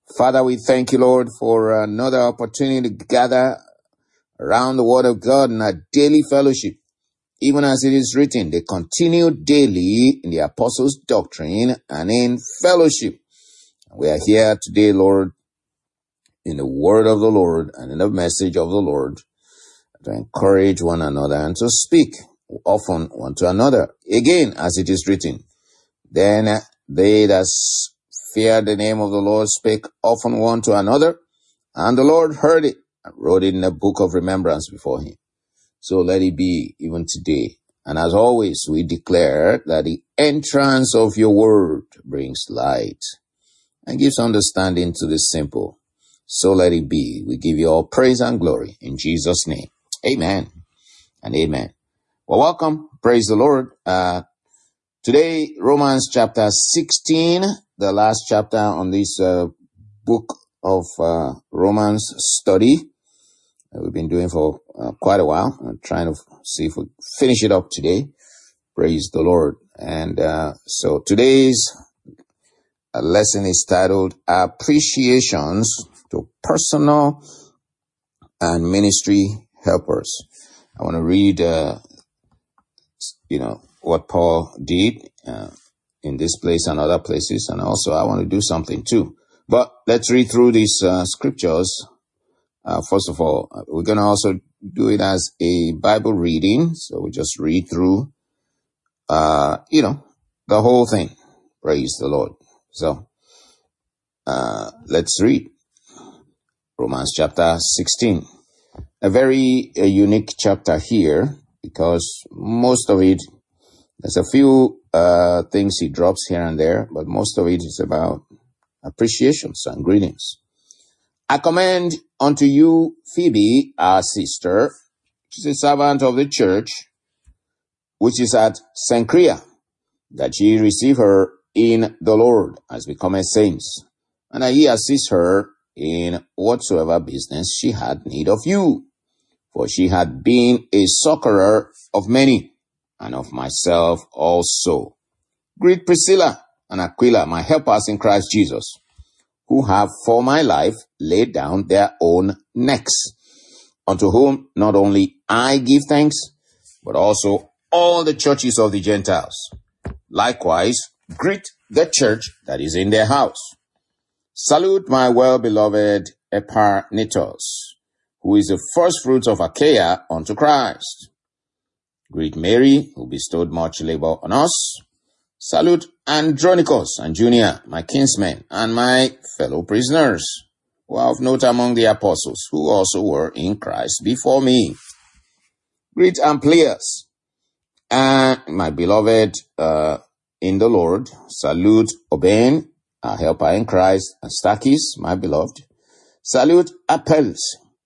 Father, we thank you, Lord, for another opportunity to gather around the Word of God in a daily fellowship. Even as it is written, they continue daily in the apostles' doctrine and in fellowship. We are here today, Lord, in the word of the Lord and in the message of the Lord to encourage one another and to speak often one to another. Again, as it is written, then they that fear the name of the Lord spake often one to another, and the Lord heard it and wrote it in a book of remembrance before him. So let it be even today. And as always, we declare that the entrance of your word brings light and gives understanding to the simple. So let it be. We give you all praise and glory in Jesus' name. Amen and amen. Well, welcome. Praise the Lord. Today, Romans chapter 16, the last chapter on this book of Romans study. We've been doing for quite a while. I'm trying to see if we finish it up today. Praise the Lord. And so today's lesson is titled Appreciations to Personal and Ministry Helpers. I want to read, what Paul did in this place and other places. And also I want to do something too. But let's read through these scriptures. First of all, we're going to also do it as a Bible reading. So we just read through, the whole thing. Praise the Lord. So, let's read Romans chapter 16. A very unique chapter here because most of it, there's a few things he drops here and there, but most of it is about appreciations and greetings. I commend unto you Phoebe, our sister, which is a servant of the church, which is at Cenchrea, that ye receive her in the Lord as becometh saints, and that ye assist her in whatsoever business she had need of you. For she had been a succorer of many, and of myself also. Greet Priscilla and Aquila, my helpers in Christ Jesus, who have for my life laid down their own necks, unto whom not only I give thanks, but also all the churches of the Gentiles. Likewise, greet the church that is in their house. Salute my well-beloved Epaphras, who is the first fruits of Achaia unto Christ. Greet Mary, who bestowed much labor on us. Salute Andronicus and Junia, my kinsmen, and my fellow prisoners, who are of note among the apostles, who also were in Christ before me. Greet Amplias, and my beloved in the Lord. Salute Oben, our helper in Christ, and Stachys, my beloved. Salute Apelles,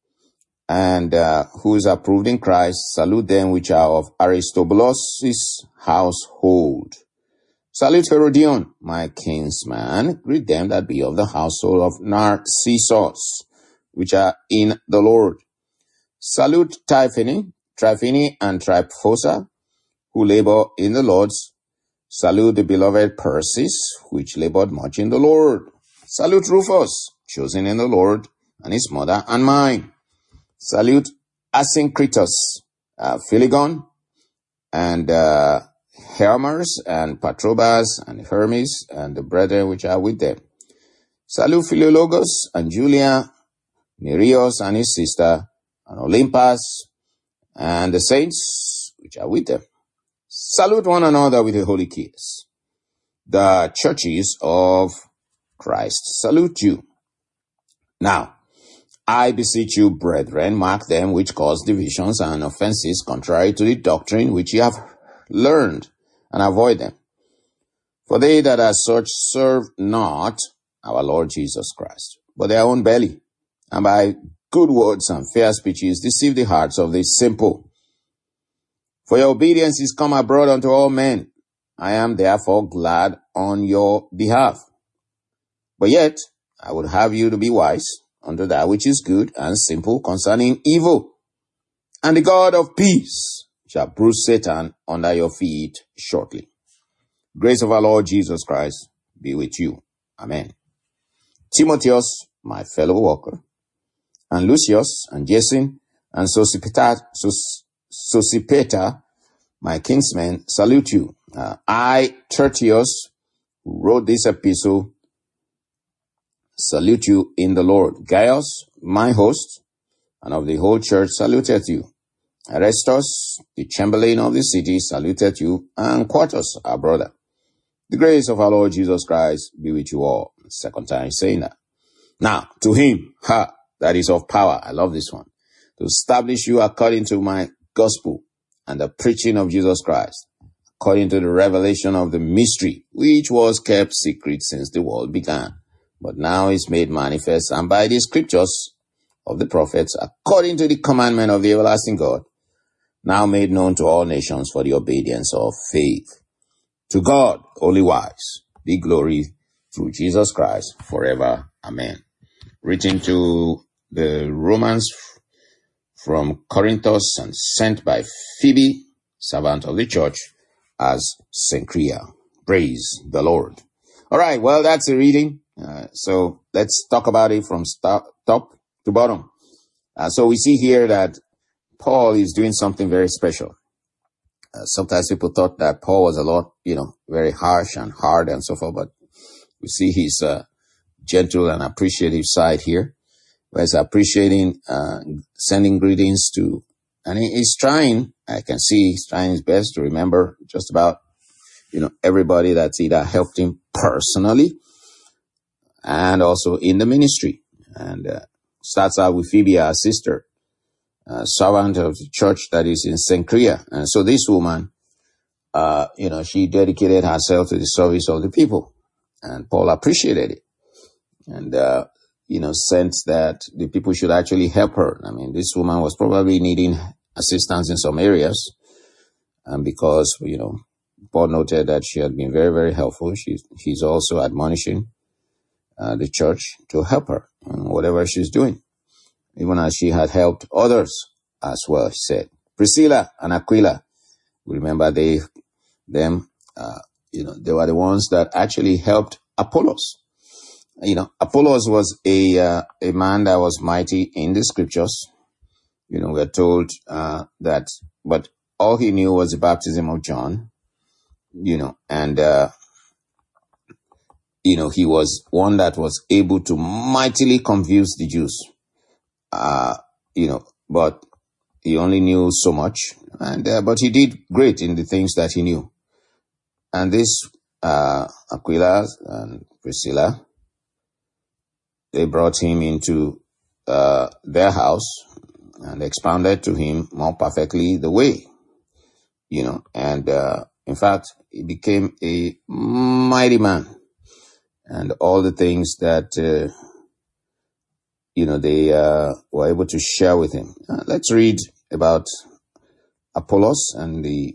and who is approved in Christ. Salute them which are of Aristobulus' household. Salute Herodion, my kinsman. Greet them that be of the household of Narcissus, which are in the Lord. Salute Tryphene and Tryphosa, who labor in the Lord's. Salute the beloved Persis, which labored much in the Lord. Salute Rufus, chosen in the Lord, and his mother and mine. Salute Asyncritus, Phlegon, and Hermas, and Patrobas, and Hermes, and the brethren which are with them. Salute Philologus, and Julia, Nereus, and his sister, and Olympus, and the saints which are with them. Salute one another with a holy kiss. The churches of Christ salute you. Now, I beseech you, brethren, mark them which cause divisions and offenses contrary to the doctrine which ye have learned, and avoid them. For they that are such serve not our Lord Jesus Christ, but their own belly, and by good words and fair speeches deceive the hearts of the simple. For your obedience is come abroad unto all men. I am therefore glad on your behalf. But yet I would have you to be wise unto that which is good, and simple concerning evil. And the God of peace shall bruise Satan under your feet shortly. Grace of our Lord Jesus Christ be with you. Amen. Timotheus, my fellow worker, and Lucius, and Jason, and Sosipater, my kinsmen, salute you. I, Tertius, who wrote this epistle, salute you in the Lord. Gaius, my host, and of the whole church, saluted you. Aristus, the chamberlain of the city, saluted you, and Quartus, our brother. The grace of our Lord Jesus Christ be with you all. Second time saying that. Now, to him, that is of power. I love this one. To establish you according to my gospel and the preaching of Jesus Christ, according to the revelation of the mystery, which was kept secret since the world began, but now is made manifest, and by the scriptures of the prophets, according to the commandment of the everlasting God, now made known to all nations for the obedience of faith. To God, only wise, be glory through Jesus Christ forever. Amen. Written to the Romans from Corinthus and sent by Phoebe, servant of the church, as Cenchrea. Praise the Lord. All right, well, that's the reading. So let's talk about it from top to bottom. So we see here that Paul is doing something very special. Sometimes people thought that Paul was a lot, very harsh and hard and so forth, but we see his gentle and appreciative side here, where he's appreciating, sending greetings to, and he's trying, I can see he's trying his best to remember just about, everybody that's either helped him personally and also in the ministry. And starts out with Phoebe, our sister, servant of the church that is in Cenchrea. And so this woman, she dedicated herself to the service of the people. And Paul appreciated it. And, sensed that the people should actually help her. I mean, this woman was probably needing assistance in some areas. And because, Paul noted that she had been very, very helpful. He's also admonishing the church to help her in whatever she's doing, even as she had helped others as well, he said. Priscilla and Aquila, we remember they were the ones that actually helped Apollos. Apollos was a man that was mighty in the scriptures. We're told that, but all he knew was the baptism of John, and he was one that was able to mightily confuse the Jews. But he only knew so much, and but he did great in the things that he knew. And this Aquila and Priscilla, they brought him into their house and expounded to him more perfectly the way, and in fact, he became a mighty man. And all the things that, they were able to share with him. Let's read about Apollos and the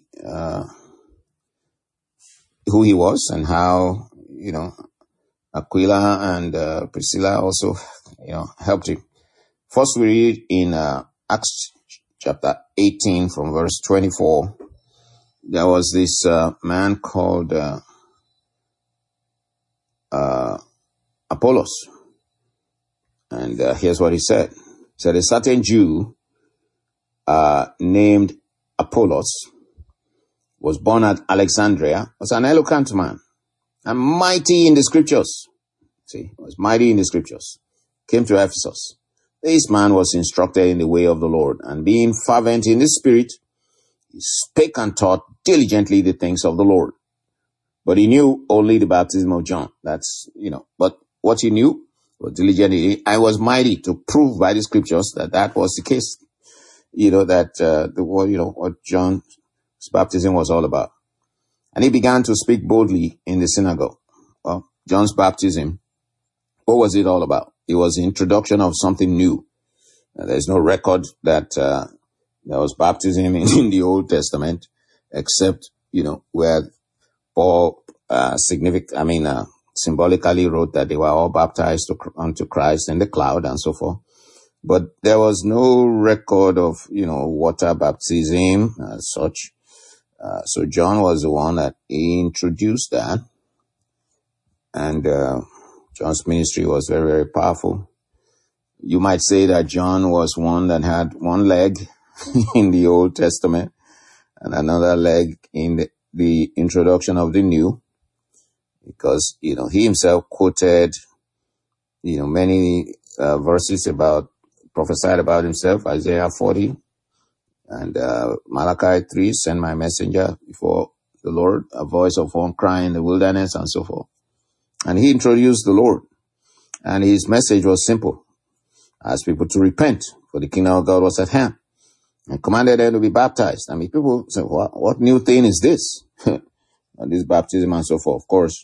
who he was and how, Aquila and Priscilla also, helped him. First, we read in Acts chapter 18 from verse 24. There was this man called Apollos. And here's what he said. He said, a certain Jew named Apollos was born at Alexandria, was an eloquent man and mighty in the scriptures. Was mighty in the scriptures. Came to Ephesus. This man was instructed in the way of the Lord, and being fervent in the spirit, he spake and taught diligently the things of the Lord. But he knew only the baptism of John. That's, but what he knew was diligently, I was mighty to prove by the scriptures that was the case. What John's baptism was all about. And he began to speak boldly in the synagogue. Well, John's baptism, what was it all about? It was the introduction of something new. There's no record that there was baptism in the Old Testament, except, where Paul symbolically wrote that they were all baptized unto Christ in the cloud and so forth. But there was no record of, water baptism as such. So John was the one that introduced that. And John's ministry was very, very powerful. You might say that John was one that had one leg in the Old Testament and another leg in the introduction of the New, because, he himself quoted, many verses prophesied about himself, Isaiah 40 and Malachi 3, send my messenger before the Lord, a voice of one crying in the wilderness, and so forth. And he introduced the Lord, and his message was simple: ask people to repent, for the kingdom of God was at hand, and commanded them to be baptized. I mean, people say, what new thing is this? And this baptism and so forth. Of course,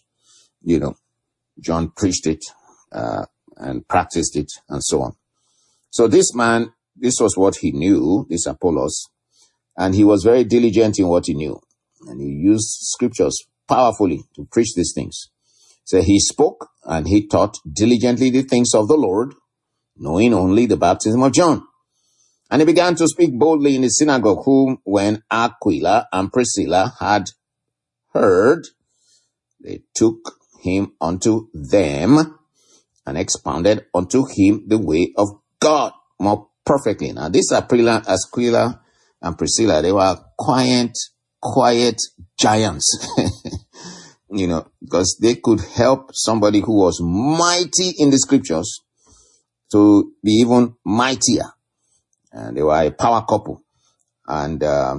John preached it and practiced it and so on. So this man, this was what he knew, this Apollos, and he was very diligent in what he knew. And he used scriptures powerfully to preach these things. So he spoke and he taught diligently the things of the Lord, knowing only the baptism of John. And he began to speak boldly in the synagogue, whom when Aquila and Priscilla had heard, they took him unto them and expounded unto him the way of God more perfectly. Now, this Aquila and Priscilla, they were quiet giants, because they could help somebody who was mighty in the scriptures to be even mightier. And they were a power couple. And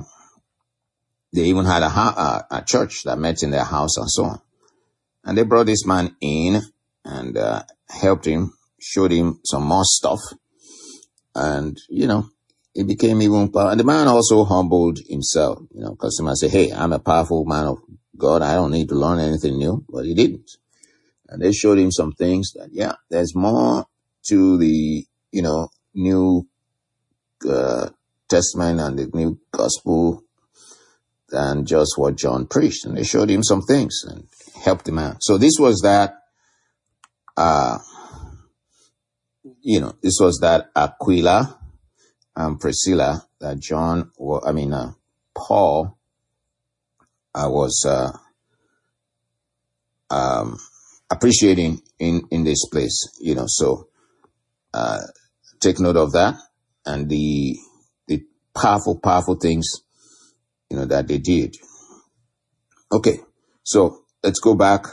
they even had a church that met in their house and so on. And they brought this man in and helped him, showed him some more stuff. And, it became even powerful. And the man also humbled himself, because he might say, hey, I'm a powerful man of God. I don't need to learn anything new. But he didn't. And they showed him some things that, there's more to the, New Testament and the new gospel than just what John preached. And they showed him some things and helped him out. So this was that, this was that Aquila and Priscilla that Paul was appreciating in this place, so take note of that and the powerful things, that they did. Okay, so let's go back.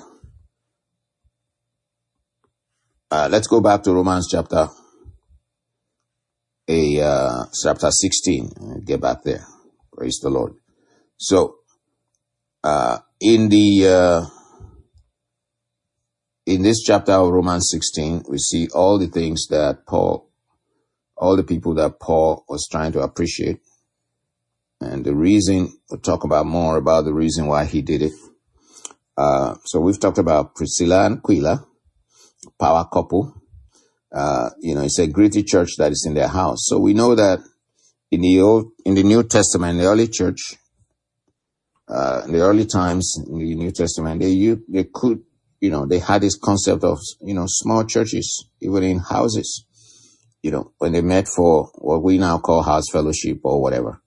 Let's go back to Romans chapter 16. Get back there. Praise the Lord. So, in this chapter of Romans 16, we see all the things that all the people that Paul was trying to appreciate. And the reason, we'll talk about more about the reason why he did it. So we've talked about Priscilla and Aquila, power couple. It's a great church that is in their house. So we know that in the New Testament, the early church, in the early times in the New Testament, they had this concept of, small churches, even in houses, when they met for what we now call house fellowship or whatever,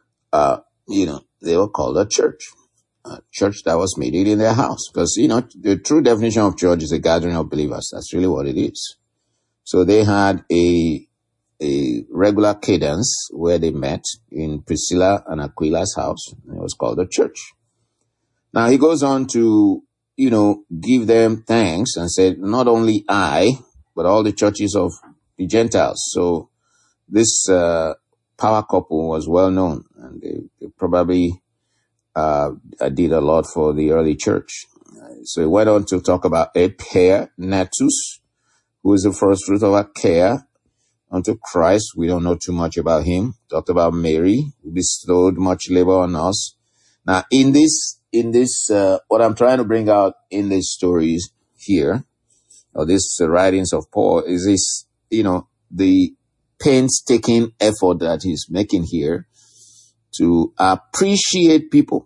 they were called a church that was meeting in their house. Because, the true definition of church is a gathering of believers. That's really what it is. So they had a regular cadence where they met in Priscilla and Aquila's house. And it was called a church. Now he goes on to, give them thanks and said, not only I, but all the churches of the Gentiles. So this power couple was well known, and they probably did a lot for the early church. So he went on to talk about Epaenetus, who is the first fruit of Achaia unto Christ. We don't know too much about him. Talked about Mary, who bestowed much labor on us. Now, in this, what I'm trying to bring out in these stories here, or these writings of Paul, is this, the painstaking effort that he's making here to appreciate people.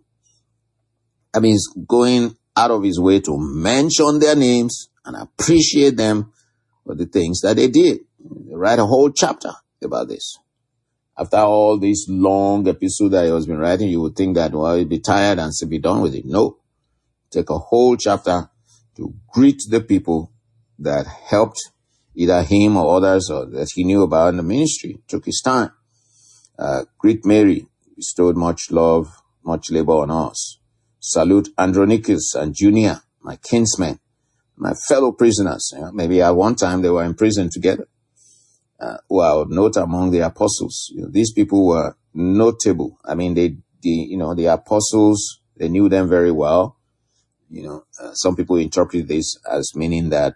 I mean, he's going out of his way to mention their names and appreciate them for the things that they did. They write a whole chapter about this. After all this long episode that he has been writing, you would think that, he'd be tired and say, be done with it. No. Take a whole chapter to greet the people that helped either him or others or that he knew about in the ministry. Took his time. Greet Mary, bestowed much love, much labor on us. Salute Andronicus and Junia, my kinsmen, my fellow prisoners. Maybe at one time they were in prison together. Who I would note among the apostles. These people were notable. I mean, the apostles, they knew them very well. Some people interpret this as meaning that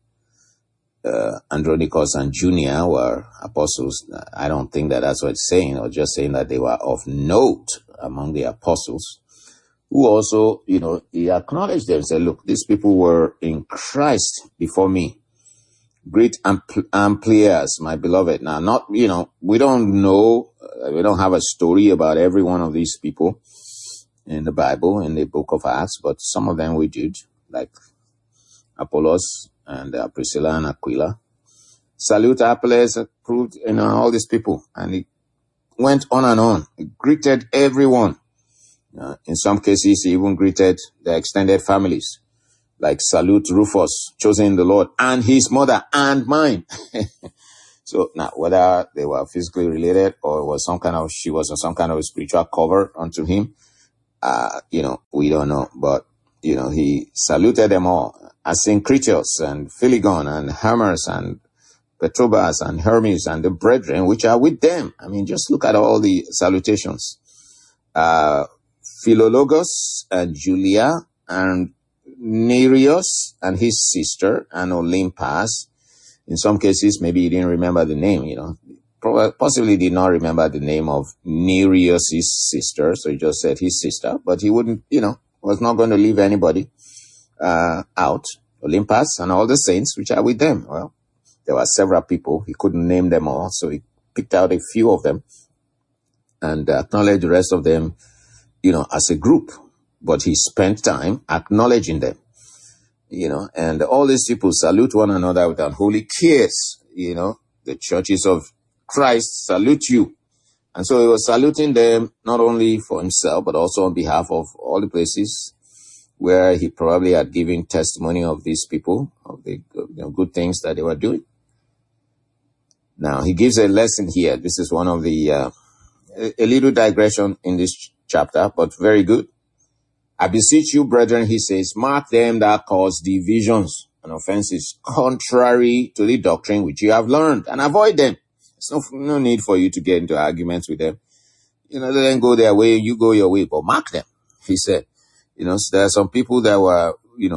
Andronicus and Junia were apostles. I don't think that that's what it's saying. Or just saying that they were of note among the apostles, who also, he acknowledged them and said, look, these people were in Christ before me. Great Amplias, my beloved. Now, we don't know, we don't have a story about every one of these people in the Bible, in the book of Acts, but some of them we did, like Apollos and Priscilla and Aquila. Salute Apelles, approved, all these people. And he went on and on. He greeted everyone. In some cases, he even greeted the extended families. Like salute Rufus, chosen in the Lord, and his mother, and mine. So now, whether they were physically related or she was some kind of a spiritual cover unto him, we don't know. But, he saluted them all. Asyncritus and Philegon and Hermes and Petrobas and Hermes and the brethren which are with them. I mean, just look at all the salutations. Philologus and Julia and Nereus and his sister and Olympas. In some cases, maybe he didn't remember the name, possibly did not remember the name of Nereus' sister. So he just said his sister, but he wouldn't, was not going to leave anybody, out. Olympas and all the saints which are with them. Well, there were several people. He couldn't name them all. So he picked out a few of them and acknowledged the rest of them, as a group. But he spent time acknowledging them, and all these people salute one another with an holy kiss. The churches of Christ salute you. And so he was saluting them not only for himself, but also on behalf of all the places where he probably had given testimony of these people, of the good things that they were doing. Now, he gives a lesson here. This is one of the, a little digression in this chapter, but very good. I beseech you, brethren, he says, mark them that cause divisions and offenses contrary to the doctrine which you have learned, and avoid them. There's no need for you to get into arguments with them. They then go their way, you go your way, but mark them. He said, so there are some people that were,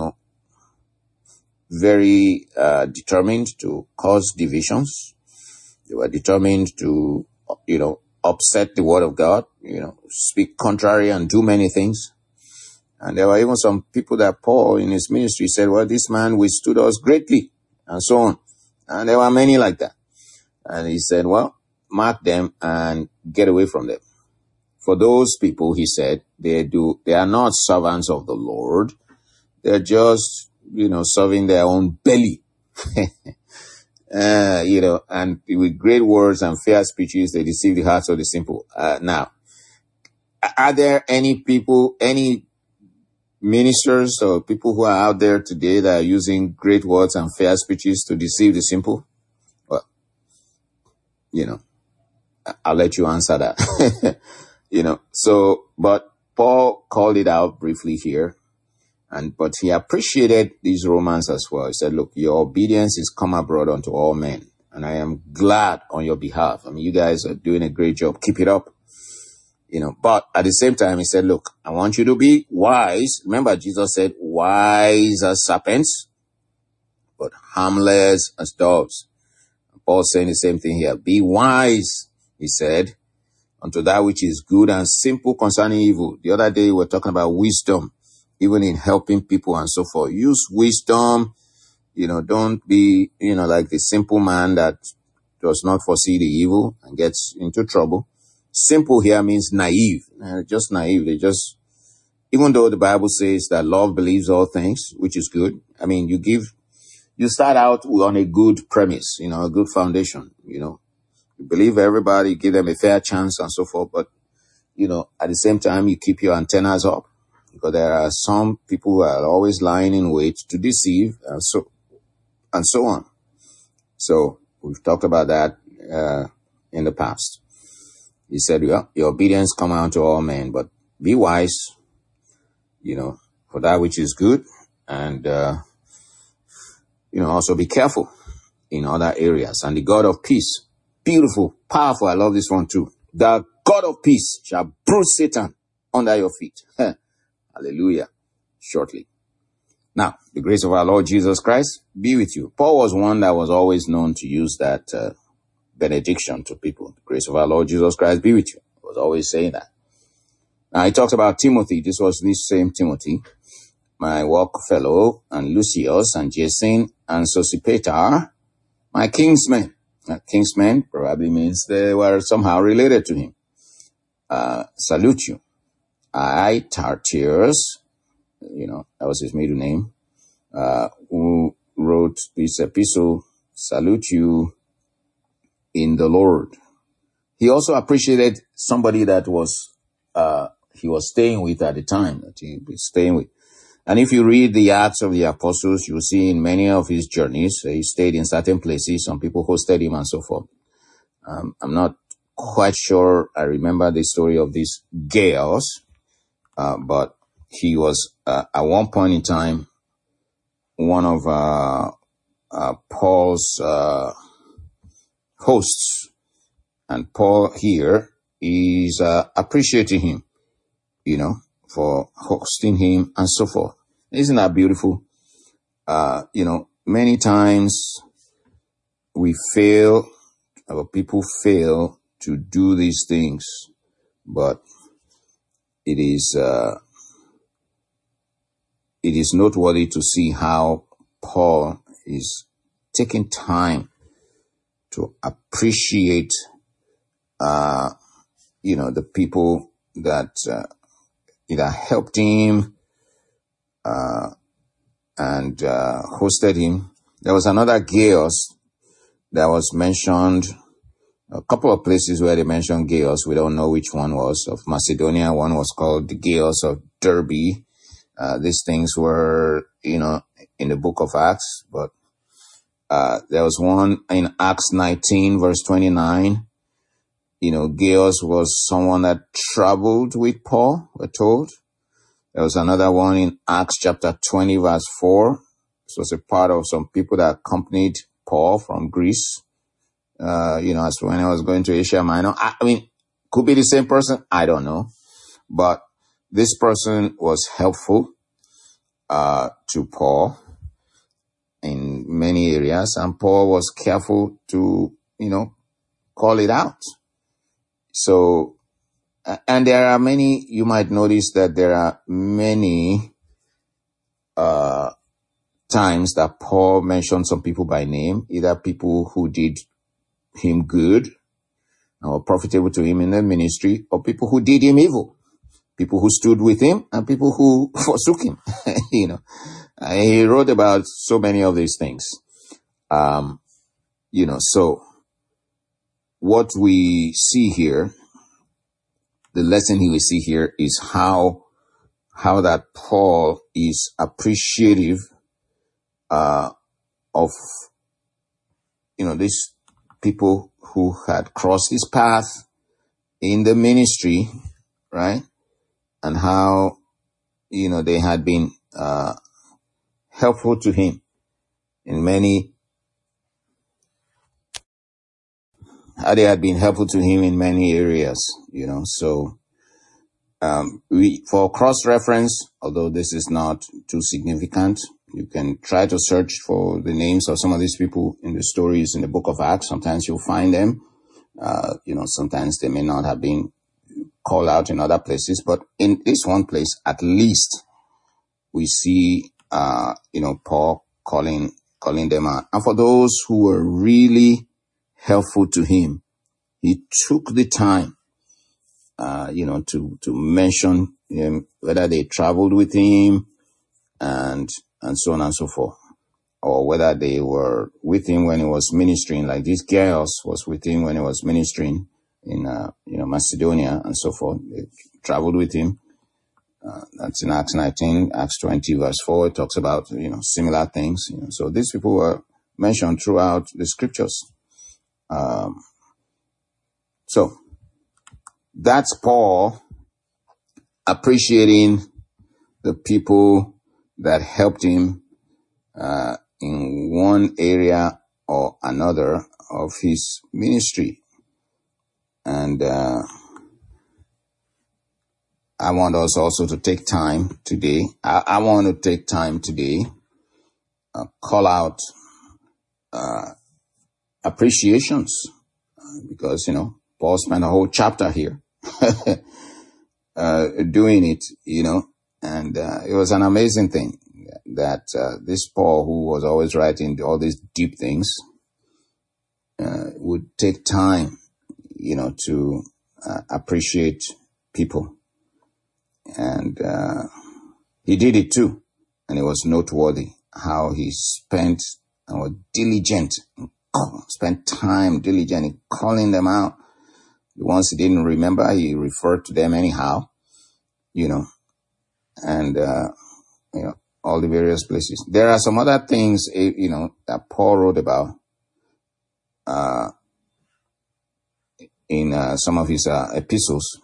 very determined to cause divisions. They were determined to, upset the word of God, speak contrary and do many things. And there were even some people that Paul in his ministry said, well, this man withstood us greatly, and so on. And there were many like that. And he said, well, mark them and get away from them. For those people, he said, they are not servants of the Lord. They're just, serving their own belly. And with great words and fair speeches, they deceive the hearts of the simple. Now, are there any ministers or people who are out there today that are using great words and fair speeches to deceive the simple? Well, I'll let you answer that. But Paul called it out briefly here, but he appreciated these Romans as well. He said, look, your obedience is come abroad unto all men, and I am glad on your behalf. I mean, you guys are doing a great job. Keep it up. But at the same time, he said, look, I want you to be wise. Remember, Jesus said, wise as serpents, but harmless as doves. Paul's saying the same thing here. Be wise, he said, unto that which is good, and simple concerning evil. The other day, we were talking about wisdom, even in helping people and so forth. Use wisdom. Don't be, like the simple man that does not foresee the evil and gets into trouble. Simple here means naive, just naive. Even though the Bible says that love believes all things, which is good. I mean, you start out on a good premise, a good foundation, you believe everybody, give them a fair chance and so forth. But, at the same time, you keep your antennas up, because there are some people who are always lying in wait to deceive. and so on. So we've talked about that in the past. He said, well, your obedience come out to all men, but be wise, for that which is good, and, also be careful in other areas. And the God of peace, beautiful, powerful, I love this one too. The God of peace shall bruise Satan under your feet. Hallelujah. Shortly. Now, the grace of our Lord Jesus Christ be with you. Paul was one that was always known to use that benediction to people. The grace of our Lord Jesus Christ be with you. He was always saying that. Now, he talked about Timothy. This was this same Timothy, my work fellow, and Lucius, and Jason, and Sosipater, my kinsmen. Kinsmen probably means they were somehow related to him. Salute you. I, Tertius, that was his middle name, who wrote this epistle, salute you in the Lord. He also appreciated somebody that he was staying with at the time, that he was staying with. And if you read the Acts of the Apostles, you'll see in many of his journeys, he stayed in certain places. Some people hosted him and so forth. I'm not quite sure I remember the story of this Gaius, but he was, at one point in time, one of Paul's hosts. And Paul here is appreciating him, for hosting him and so forth. Isn't that beautiful? Many times we fail, our people fail to do these things, but it is noteworthy to see how Paul is taking time to appreciate, the people that either helped him and hosted him. There was another Gaius that was mentioned, a couple of places where they mentioned Gaius. We don't know which one was. Of Macedonia, one was called the Gaius of Derbe. These things were, in the book of Acts, but there was one in Acts 19, verse 29. Gaius was someone that traveled with Paul, we're told. There was another one in Acts chapter 20, verse 4. This was a part of some people that accompanied Paul from Greece, as when I was going to Asia Minor. Could be the same person. I don't know. But this person was helpful to Paul in many areas, and Paul was careful to, call it out. So, and there are many, you might notice that there are many times that Paul mentioned some people by name, either people who did him good or profitable to him in the ministry, or people who did him evil, people who stood with him and people who forsook him. He wrote about so many of these things. So what we see here, the lesson we see here is how that Paul is appreciative of these people who had crossed his path in the ministry, right? And how they had been helpful to him in many areas, So for cross-reference, although this is not too significant, you can try to search for the names of some of these people in the stories in the book of Acts. Sometimes you'll find them. Sometimes they may not have been called out in other places, but in this one place, at least, we see, Paul calling them out. And for those who were really helpful to him, he took the time, to mention him, whether they traveled with him and so on and so forth, or whether they were with him when he was ministering, like this Gaius was with him when he was ministering in, Macedonia and so forth. They traveled with him. That's in Acts 19, Acts 20, verse 4. It talks about, similar things. So these people were mentioned throughout the scriptures. So that's Paul appreciating the people that helped him in one area or another of his ministry. And I want us also to take time today. I want to take time today, call out appreciations, because, Paul spent a whole chapter here doing it, and it was an amazing thing that this Paul, who was always writing all these deep things, would take time, to appreciate people. And he did it too. And it was noteworthy how he spent and was diligent, spent time diligent in calling them out. The ones he didn't remember, he referred to them anyhow, and, all the various places. There are some other things, that Paul wrote about in some of his epistles,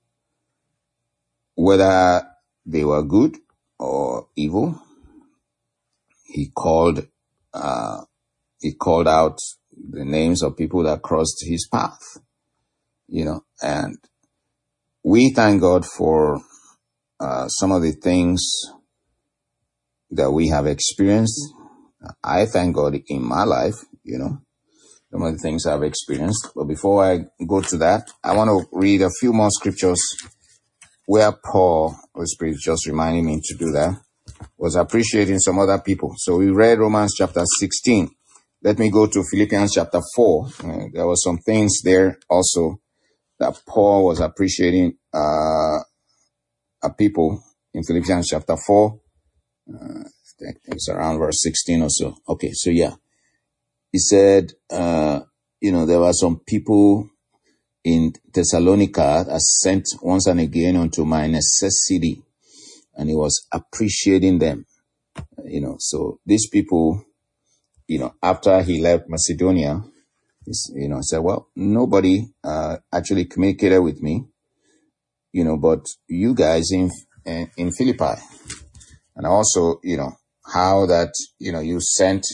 whether they were good or evil. He called out the names of people that crossed his path, and we thank God for some of the things that we have experienced. I thank God in my life, some of the things I've experienced. But before I go to that, I want to read a few more scriptures where Paul, Holy Spirit just reminding me to do that, was appreciating some other people. So we read Romans chapter 16. Let me go to Philippians chapter 4. There were some things there also that Paul was appreciating people in Philippians chapter 4. I think it's around verse 16 or so. Okay, so yeah. He said, there were some people in Thessalonica that sent once and again unto my necessity, and he was appreciating them. So these people, after he left Macedonia, said, well, nobody actually communicated with me, but you guys in Philippi. And also, how that, you sent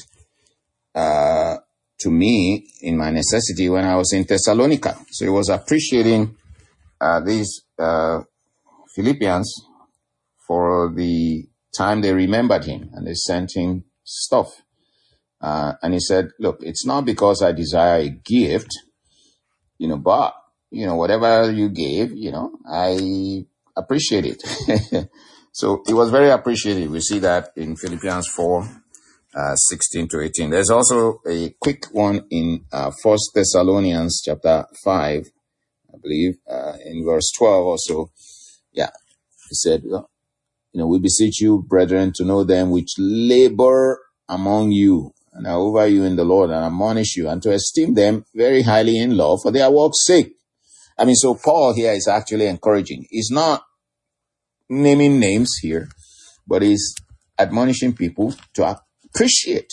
to me in my necessity when I was in Thessalonica. So he was appreciating these Philippians for the time they remembered him and they sent him stuff. And he said, look, it's not because I desire a gift, but, whatever you gave, I appreciate it. So it was very appreciated. We see that in Philippians 4, 16 to 18. There's also a quick one in 1 Thessalonians chapter 5, I believe, in verse 12 also. Yeah, he said, we beseech you, brethren, to know them which labor among you and are over you in the Lord and admonish you, and to esteem them very highly in love for their work's sake. So Paul here is actually encouraging. He's not naming names here, but he's admonishing people to appreciate,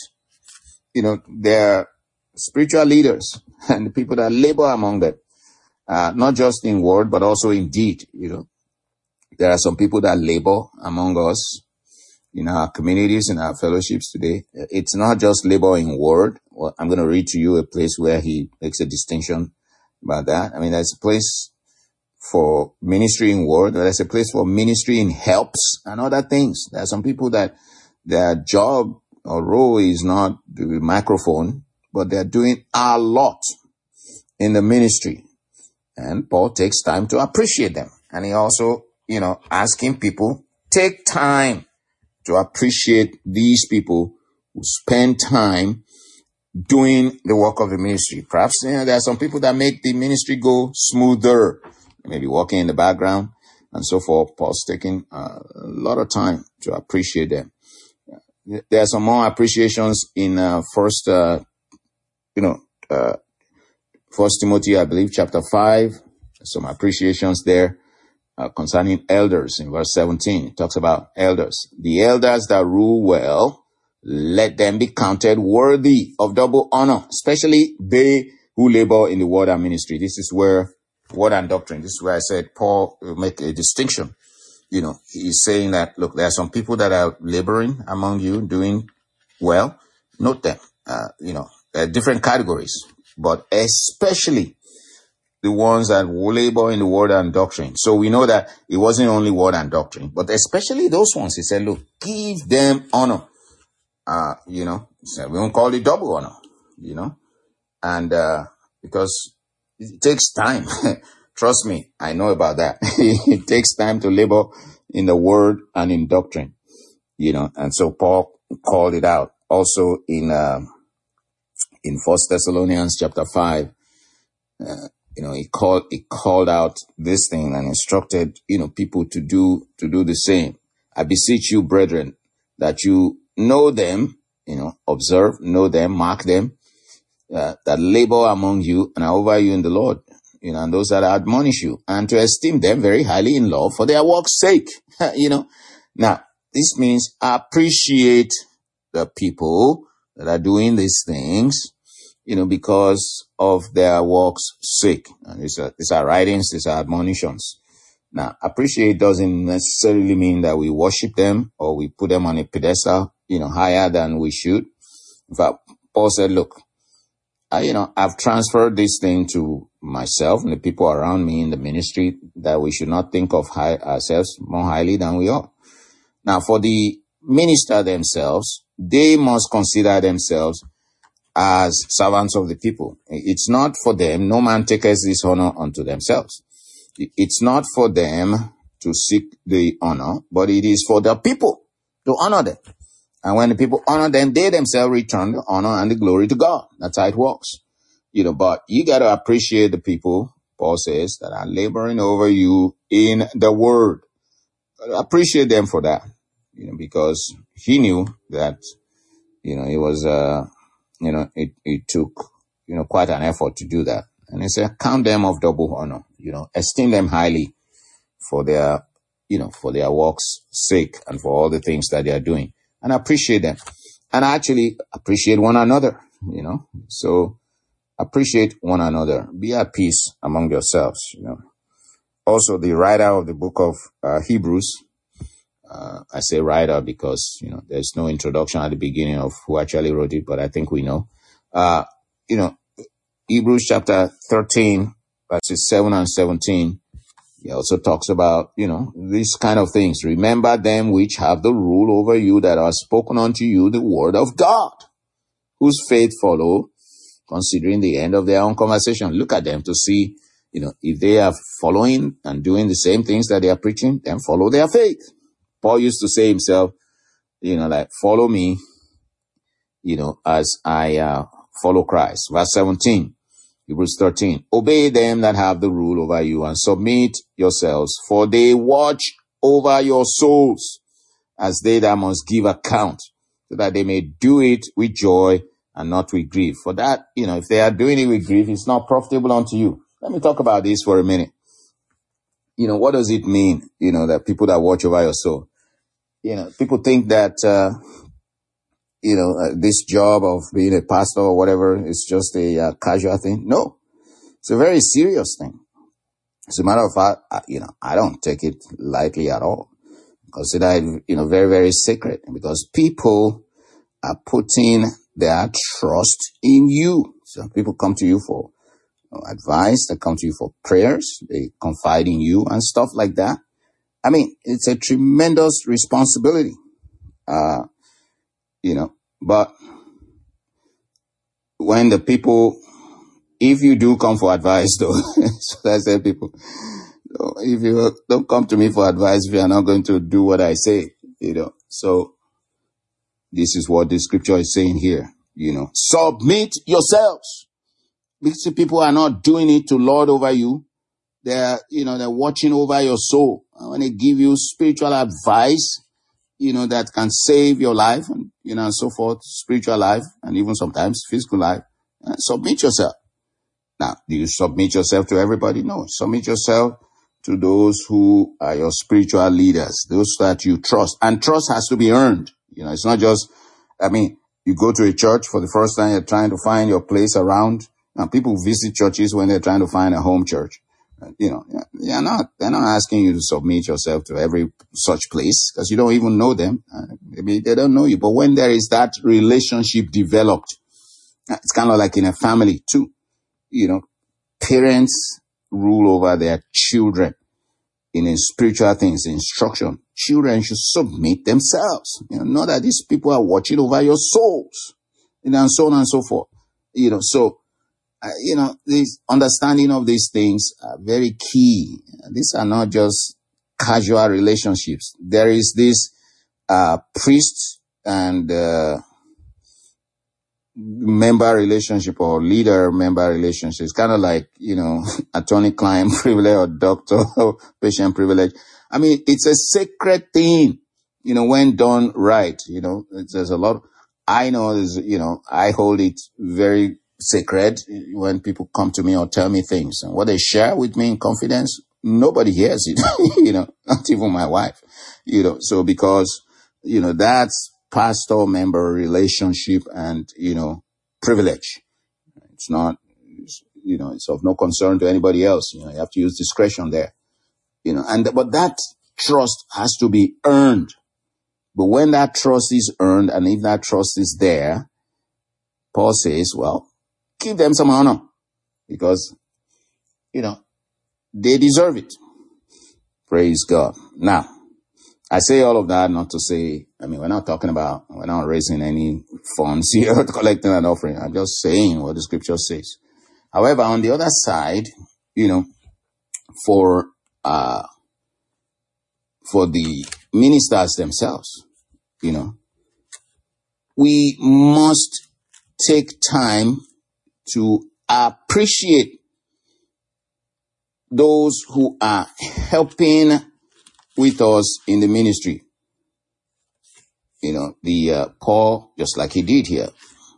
their spiritual leaders and the people that labor among them, not just in word, but also in deed. There are some people that labor among us in our communities, in our fellowships today. It's not just labor in word. Well, I'm going to read to you a place where he makes a distinction about that. There's a place for ministry in word. There's a place for ministry in helps and other things. There are some people that their job or role is not the microphone, but they're doing a lot in the ministry. And Paul takes time to appreciate them. And he also, asking people, take time to appreciate these people who spend time doing the work of the ministry. Perhaps, there are some people that make the ministry go smoother. Maybe walking in the background and so forth. Paul's taking a lot of time to appreciate them. There are some more appreciations in First Timothy, I believe, chapter 5. Some appreciations there concerning elders in verse 17. It talks about elders. The elders that rule well, let them be counted worthy of double honor, especially they who labor in the word and ministry. This is where word and doctrine, this is where I said Paul will make a distinction. He's saying that, look, there are some people that are laboring among you, doing well. Note them. There are different categories, but especially the ones that labor in the word and doctrine. So we know that it wasn't only word and doctrine, but especially those ones. He said, look, give them honor. So we won't call it double honor, and because it takes time. Trust me, I know about that. It takes time to labor in the word and in doctrine, and so Paul called it out also in 1 Thessalonians chapter 5. He called out this thing and instructed, people to do the same. I beseech you, brethren, that you know them, observe, know them, mark them, that labor among you and are over you in the Lord, and those that admonish you, and to esteem them very highly in love for their work's sake. Now, this means appreciate the people that are doing these things, because of their work's sake. And these are writings, these are admonitions. Now, appreciate doesn't necessarily mean that we worship them or we put them on a pedestal, higher than we should. In fact, Paul said, look, I've transferred this thing to myself and the people around me in the ministry, that we should not think of ourselves more highly than we are. Now, for the minister themselves, they must consider themselves as servants of the people. It's not for them. No man taketh this honor unto themselves. It's not for them to seek the honor, but it is for the people to honor them. And when the people honor them, they themselves return the honor and the glory to God. That's how it works. But you got to appreciate the people, Paul says, that are laboring over you in the word. Appreciate them for that, because he knew that, it was, it took, quite an effort to do that. And he said, count them of double honor, esteem them highly for their, for their work's sake and for all the things that they are doing, and appreciate them, and actually appreciate one another, so appreciate one another, be at peace among yourselves, Also, the writer of the book of Hebrews, I say writer because, there's no introduction at the beginning of who actually wrote it, but I think we know. Hebrews chapter 13, verses 7 and 17, he also talks about, these kind of things. Remember them which have the rule over you, that are spoken unto you the word of God, whose faith follow, considering the end of their own conversation. Look at them to see, if they are following and doing the same things that they are preaching, then follow their faith. Paul used to say himself, like, follow me, as I follow Christ. Verse 17, Hebrews 13, obey them that have the rule over you, and submit yourselves, for they watch over your souls, as they that must give account, so that they may do it with joy and not with grief. For that, if they are doing it with grief, it's not profitable unto you. Let me talk about this for a minute. What does it mean, that people that watch over your soul? People think that, this job of being a pastor or whatever is just a casual thing. No, it's a very serious thing. As a matter of fact, I don't take it lightly at all. Consider it, very, very sacred, because people are putting their trust in you. So people come to you for advice, they come to you for prayers, they confide in you and stuff like that. I mean, it's a tremendous responsibility, but when the people, if you do come for advice though, so I say people, if you don't come to me for advice, if you are not going to do what I say, so this is what the scripture is saying here, submit yourselves. Because people are not doing it to lord over you. They're watching over your soul. I want to give you spiritual advice, that can save your life and, and so forth, spiritual life and even sometimes physical life. Submit yourself. Now, do you submit yourself to everybody? No, submit yourself to those who are your spiritual leaders, those that you trust. And trust has to be earned. It's not just I mean, you go to a church for the first time, you're trying to find your place around. Now, people visit churches when they're trying to find a home church. They're not asking you to submit yourself to every such place because you don't even know them. Maybe they don't know you. But when there is that relationship developed, it's kind of like in a family too. Parents rule over their children in spiritual things, instruction. Children should submit themselves. Know that these people are watching over your souls, and so on and so forth. This understanding of these things are very key. These are not just casual relationships. There is this priest and member relationship or leader-member relationship. It's kind of like, attorney-client privilege or doctor-patient privilege. I mean, it's a sacred thing, when done right. There's a lot. I know, I hold it very sacred when people come to me or tell me things. And what they share with me in confidence, nobody hears it, not even my wife, So because, that's pastor-member relationship and, privilege. It's not, it's of no concern to anybody else. You have to use discretion there, but that trust has to be earned. But when that trust is earned, and if that trust is there, Paul says, well, give them some honor because, they deserve it. Praise God. Now, I say all of that not to say, we're not raising any funds here, collecting an offering. I'm just saying what the scripture says. However, on the other side, for the ministers themselves, we must take time to appreciate those who are helping with us in the ministry. Paul, just like he did here,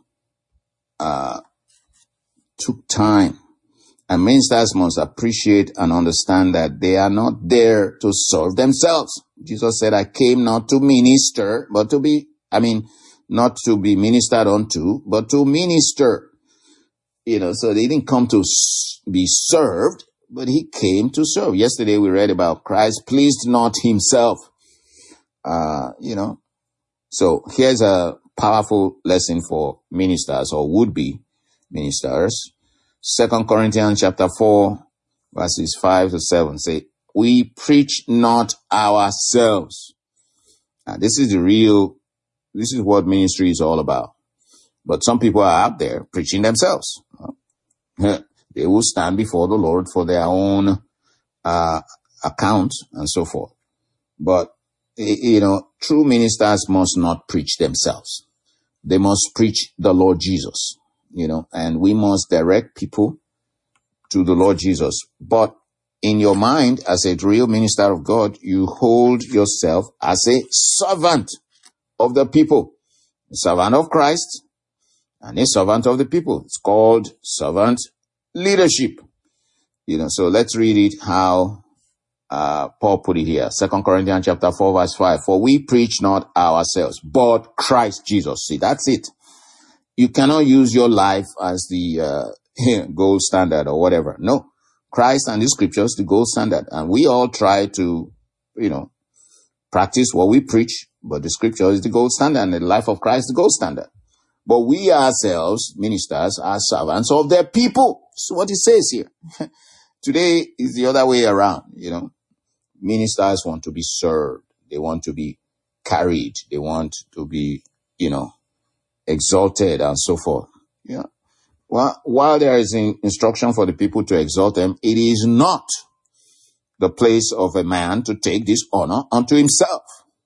took time. And ministers must appreciate and understand that they are not there to serve themselves. Jesus said, I came not to minister, but not to be ministered unto, but to minister. So they didn't come to be served, but he came to serve. Yesterday we read about Christ pleased not himself. So here's a powerful lesson for ministers or would-be ministers. 2 Corinthians chapter 4, verses 5-7 say, we preach not ourselves. Now, this is what ministry is all about. But some people are out there preaching themselves. They will stand before the Lord for their own account and so forth. But, true ministers must not preach themselves. They must preach the Lord Jesus, and we must direct people to the Lord Jesus. But in your mind, as a real minister of God, you hold yourself as a servant of the people, a servant of Christ and a servant of the people. It's called servant leadership. So let's read it how Paul put it here. 2 Corinthians chapter 4, verse 5. For we preach not ourselves, but Christ Jesus. See, that's it. You cannot use your life as the gold standard or whatever. No. Christ and the scriptures, the gold standard. And we all try to, practice what we preach, but the scripture is the gold standard and the life of Christ is the gold standard. But we ourselves, ministers, are servants of their people. So what it says here. Today is the other way around, Ministers want to be served. They want to be carried. They want to be, exalted and so forth. Yeah. Well, while there is instruction for the people to exalt them, it is not the place of a man to take this honor unto himself.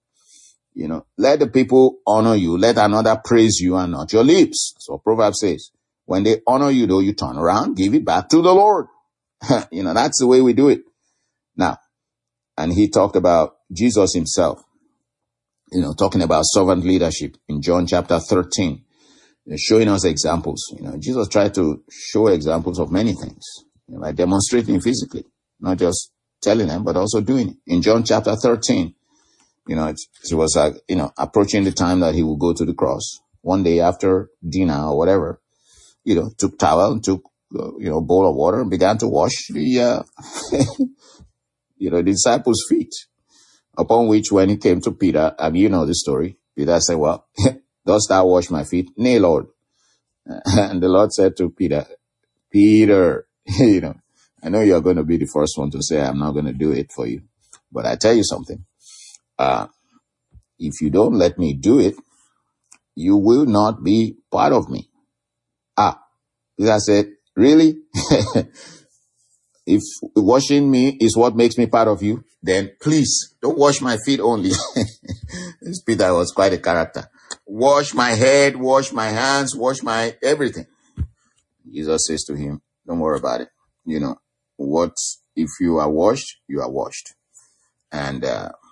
Let the people honor you. Let another praise you and not your lips. So Proverbs says, when they honor you, though, you turn around, give it back to the Lord. That's the way we do it. Now, and he talked about Jesus himself, talking about servant leadership in John chapter 13, showing us examples. Jesus tried to show examples of many things, by demonstrating physically, not just telling them, but also doing it. In John chapter 13, it was approaching the time that he would go to the cross. one day after dinner or whatever, took towel and took, bowl of water and began to wash the, the disciples' feet. Upon which, when he came to Peter, and you know the story, Peter said, well, dost thou wash my feet? Nay, Lord. And the Lord said to Peter, I know you're going to be the first one to say, I'm not going to do it for you. But I tell you something. If you don't let me do it, you will not be part of me. Peter said, really? If washing me is what makes me part of you, then please don't wash my feet only. This Peter was quite a character. Wash my head, wash my hands, wash my everything. Jesus says to him, don't worry about it. If you are washed, you are washed. And,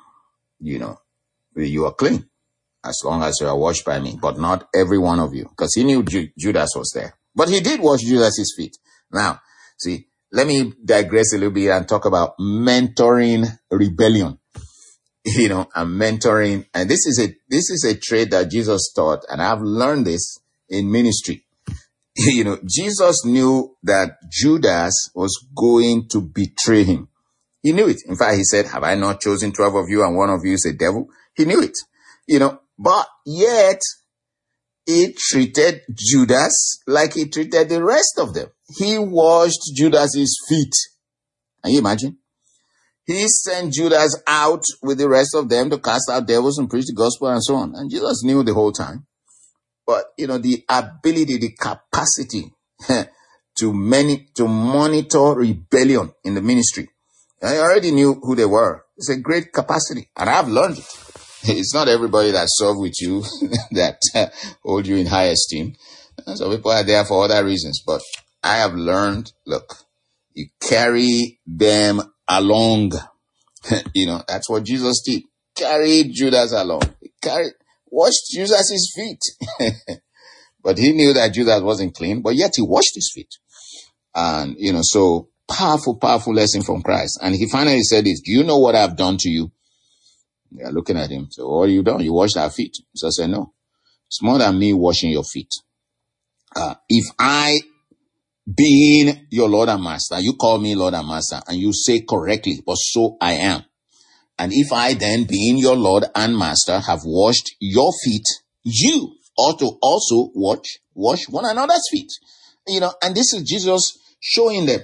you are clean as long as you are washed by me, but not every one of you. Because he knew Judas was there. But he did wash Judas's feet. Now, see, let me digress a little bit and talk about mentoring rebellion. And mentoring. And this is a trait that Jesus taught. And I've learned this in ministry. Jesus knew that Judas was going to betray him. He knew it. In fact, he said, have I not chosen 12 of you and one of you is a devil? He knew it, but yet he treated Judas like he treated the rest of them. He washed Judas's feet. Can you imagine? He sent Judas out with the rest of them to cast out devils and preach the gospel and so on. And Jesus knew the whole time. But, the ability, the capacity to monitor rebellion in the ministry. I already knew who they were. It's a great capacity. And I've learned it. It's not everybody that serve with you that hold you in high esteem. And so people are there for other reasons. But I have learned, look, you carry them along. That's what Jesus did. Carried Judas along. Washed Judas's feet. But he knew that Judas wasn't clean, but yet he washed his feet. And, so powerful lesson from Christ. And he finally said this, do you know what I've done to you? They are looking at him. So what have you done? You washed our feet. So I said, no, it's more than me washing your feet. If I, being your Lord and Master, you call me Lord and Master, and you say correctly, but so I am. And if I then, being your Lord and Master, have washed your feet, you ought to also wash one another's feet. And this is Jesus showing them,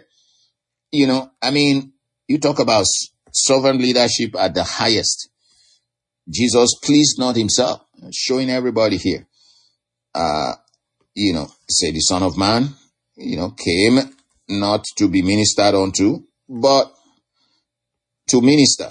you talk about servant leadership at the highest. Jesus pleased not himself, showing everybody here. Say the Son of Man, came not to be ministered unto, but to minister.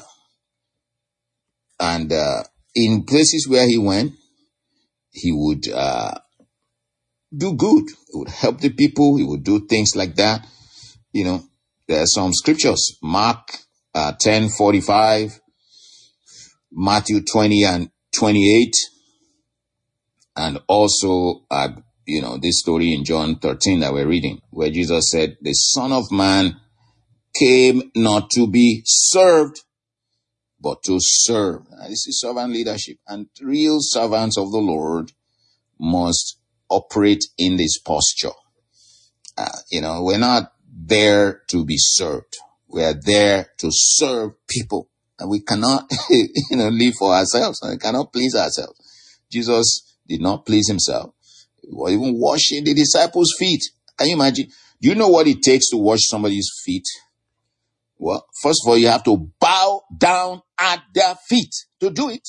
And in places where he went, he would do good. He would help the people. He would do things like that. There are some scriptures, Mark 10:45, Matthew 20 and 28, and also, this story in John 13 that we're reading, where Jesus said, the Son of Man came not to be served, but to serve. And this is servant leadership. And real servants of the Lord must operate in this posture. We're not there to be served. We are there to serve people. And we cannot, live for ourselves. We cannot please ourselves. Jesus did not please himself. He was even washing the disciples' feet. Can you imagine? Do you know what it takes to wash somebody's feet? Well, first of all, you have to bow down at their feet to do it.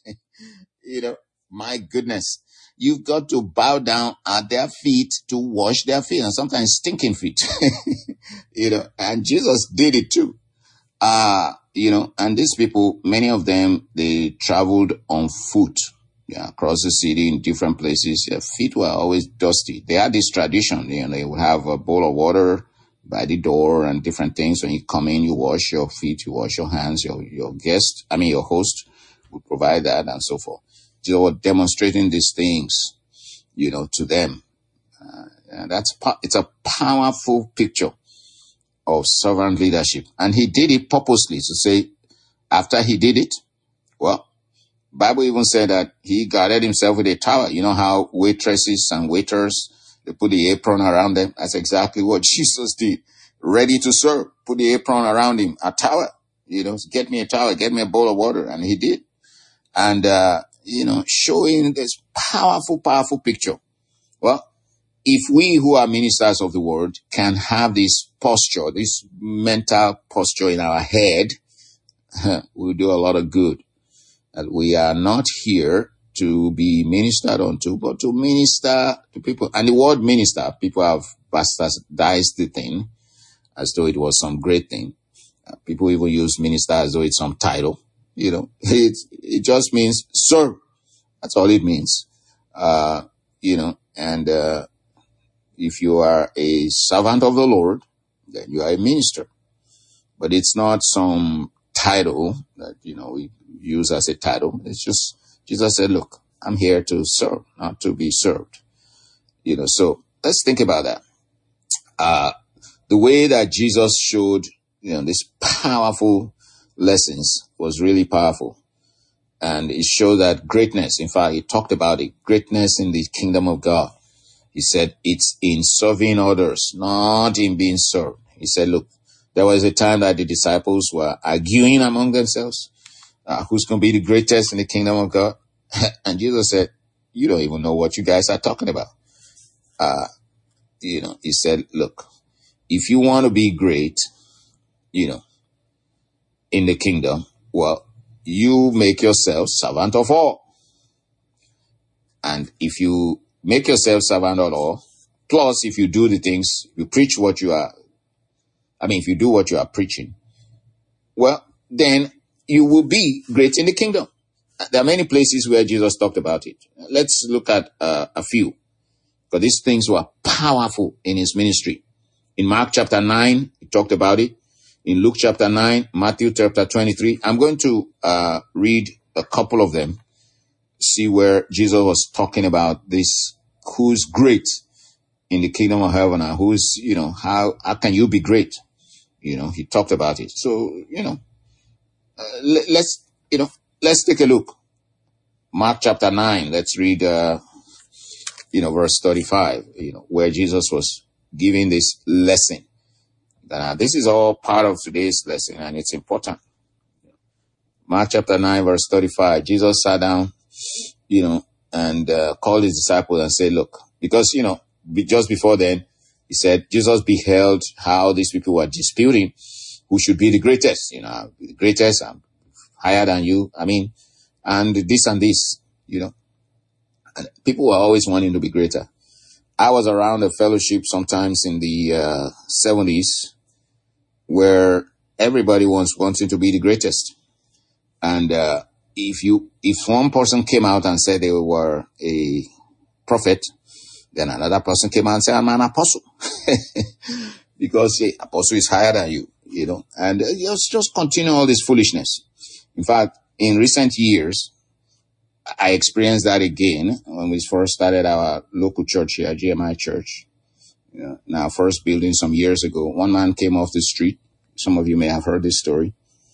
My goodness. You've got to bow down at their feet to wash their feet, and sometimes stinking feet. And Jesus did it too. And these people, many of them, they traveled on foot, across the city in different places. Their feet were always dusty. They had this tradition, they would have a bowl of water by the door and different things. When you come in, you wash your feet, you wash your hands, your host would provide that and so forth. They were demonstrating these things, to them. And it's a powerful picture of servant leadership. And he did it purposely to say, after he did it, well, Bible even said that he guarded himself with a towel. You know how waitresses and waiters, they put the apron around them? That's exactly what Jesus did. Ready to serve. Put the apron around him. A towel. Get me a towel. Get me a bowl of water. And he did. And, showing this powerful, powerful picture. Well, if we who are ministers of the word can have this posture, this mental posture in our head, we'll do a lot of good. That we are not here to be ministered unto, but to minister to people. And the word minister, people have bastardized the thing as though it was some great thing. People even use minister as though it's some title. It just means serve. That's all it means. And if you are a servant of the Lord, then you are a minister. But it's not some title that, we use as a title. It's just, Jesus said, look, I'm here to serve, not to be served. So let's think about that. The way that Jesus showed, these powerful lessons was really powerful. And it showed that greatness, in fact, he talked about it, greatness in the kingdom of God. He said, it's in serving others, not in being served. He said, look, there was a time that the disciples were arguing among themselves. Who's going to be the greatest in the kingdom of God? And Jesus said, you don't even know what you guys are talking about. He said, look, if you want to be great, in the kingdom, well, you make yourself servant of all. And if you make yourself servant of all, plus if you do the things, you preach what you are, if you do what you are preaching, well, then you will be great in the kingdom. There are many places where Jesus talked about it. Let's look at a few, because these things were powerful in his ministry. In Mark chapter 9, he talked about it. In Luke chapter 9, Matthew chapter 23. I'm going to read a couple of them, see where Jesus was talking about this, who's great in the kingdom of heaven, and who's, how can you be great? He talked about it. So, let's take a look. Mark chapter 9, let's read, verse 35, where Jesus was giving this lesson. This is all part of today's lesson, and it's important. Mark chapter 9, verse 35, Jesus sat down, and called his disciples and said, look, because, just before then, he said, Jesus beheld how these people were disputing who should be the greatest, the greatest, I'm higher than you, and this and this, and people were always wanting to be greater. I was around a fellowship sometimes in the 70s where everybody was wanting to be the greatest. And if one person came out and said they were a prophet, then another person came out and said, I'm an apostle. Because the apostle is higher than you, and just continue all this foolishness. In fact, in recent years, I experienced that again when we first started our local church here, GMI Church. In our first building some years ago, one man came off the street. Some of you may have heard this story,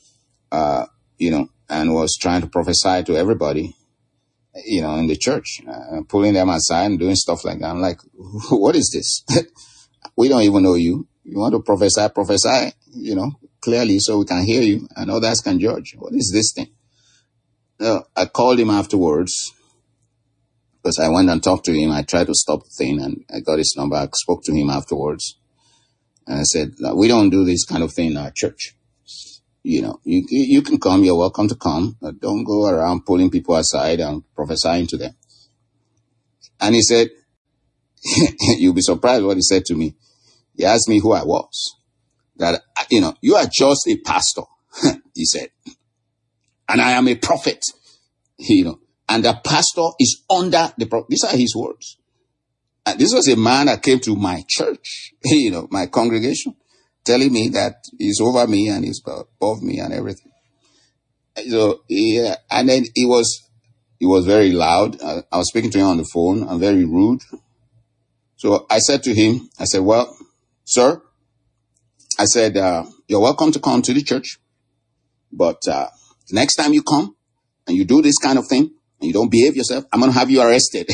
and was trying to prophesy to everybody, in the church, pulling them aside and doing stuff like that. I'm like, what is this? We don't even know you. You want to prophesy, clearly so we can hear you and others can judge. What is this thing? I called him afterwards because I went and talked to him. I tried to stop the thing and I got his number. I spoke to him afterwards and I said, we don't do this kind of thing in our church. You can come. You're welcome to come. But don't go around pulling people aside and prophesying to them. And he said, you'll be surprised what he said to me. He asked me who I was. That, you are just a pastor, he said. And I am a prophet, and the pastor is under the prophet. These are his words. And this was a man that came to my church, my congregation, telling me that he's over me and he's above me and everything. So, yeah, and then he was very loud. I was speaking to him on the phone and very rude. So I said to him, I said, well, sir, I said, you're welcome to come to the church, but, next time you come, and you do this kind of thing, and you don't behave yourself, I'm going to have you arrested.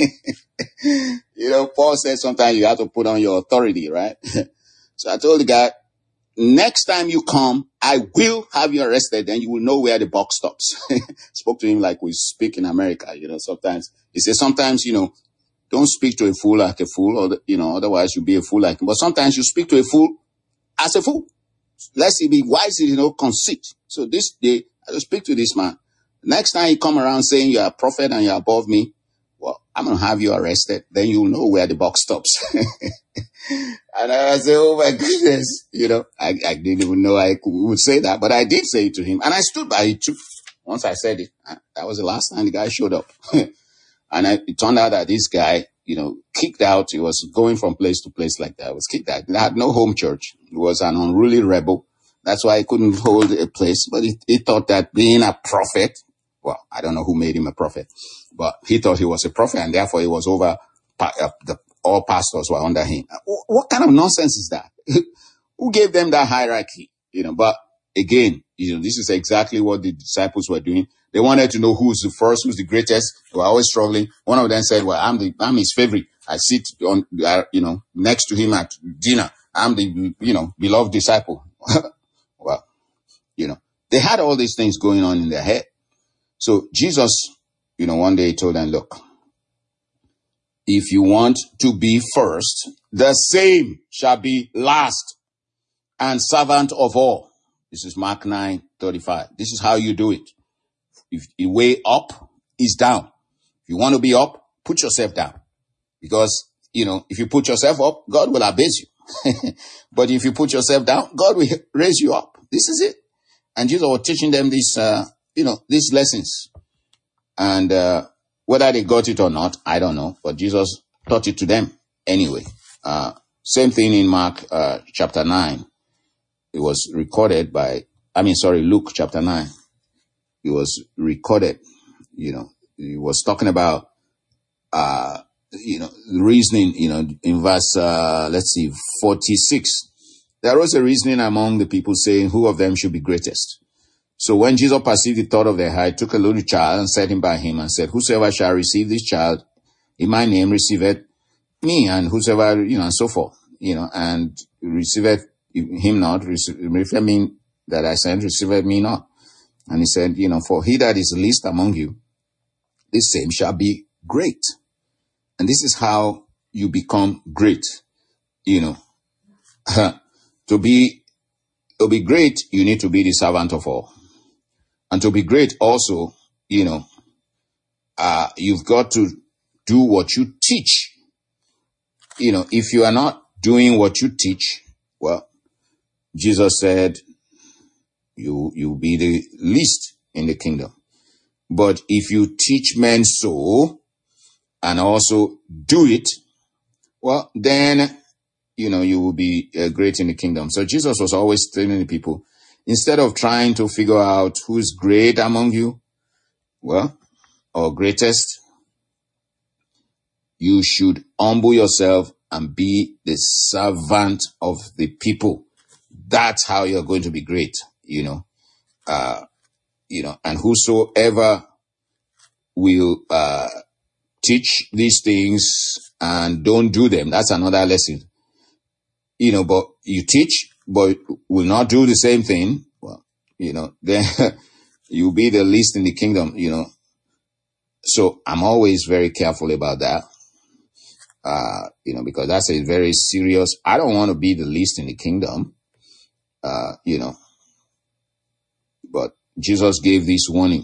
Paul said sometimes you have to put on your authority, right? So I told the guy, next time you come, I will have you arrested, and you will know where the buck stops. Spoke to him like we speak in America, sometimes. He says, sometimes, don't speak to a fool like a fool, or, otherwise you'll be a fool like him. But sometimes you speak to a fool as a fool. Lest he be wise in conceit. So this day, I will speak to this man. Next time you come around saying you're a prophet and you're above me, well, I'm going to have you arrested. Then you'll know where the buck stops. And I said, oh my goodness, I didn't even know I would say that, but I did say it to him. And I stood by it too. Once I said it, that was the last time the guy showed up. And it turned out that this guy, kicked out. He was going from place to place like that. He was kicked out. He had no home church. He was an unruly rebel. That's why he couldn't hold a place. But he thought that being a prophet, well, I don't know who made him a prophet, but he thought he was a prophet, and therefore he was over, all pastors were under him. What kind of nonsense is that? Who gave them that hierarchy? But again, this is exactly what the disciples were doing. They wanted to know who's the first, who's the greatest. They were always struggling. One of them said, well, I'm his favorite. I sit on, next to him at dinner. I'm the, beloved disciple. Well, they had all these things going on in their head. So Jesus, one day he told them, look, if you want to be first, the same shall be last and servant of all. This is Mark 9:35. This is how you do it. If the way up is down. If you want to be up, put yourself down. Because, if you put yourself up, God will abase you. But if you put yourself down, God will raise you up. This is it. And Jesus was teaching them these lessons. And whether they got it or not, I don't know. But Jesus taught it to them anyway. Same thing in Mark chapter 9. It was recorded Luke chapter 9. It was recorded, he was talking about, reasoning, in verse, 46. There was a reasoning among the people saying, who of them should be greatest? So when Jesus perceived the thought of their heart, he took a little child and set him by him and said, whosoever shall receive this child in my name receiveth me, and whosoever, and so forth, and receiveth him not, receive me that I sent, receiveth me not. And he said, for he that is least among you, this same shall be great. And this is how you become great, To be great, you need to be the servant of all. And to be great also, you've got to do what you teach. If you are not doing what you teach, well, Jesus said, you'll be the least in the kingdom. But if you teach men so, and also do it, well, then, you will be great in the kingdom. So Jesus was always telling the people, instead of trying to figure out who's great among you, well, or greatest, you should humble yourself and be the servant of the people. That's how you're going to be great, and whosoever will teach these things and don't do them, that's another lesson. But you teach, but will not do the same thing, well, then you'll be the least in the kingdom, So I'm always very careful about that, because that's a very serious, I don't want to be the least in the kingdom, but Jesus gave this warning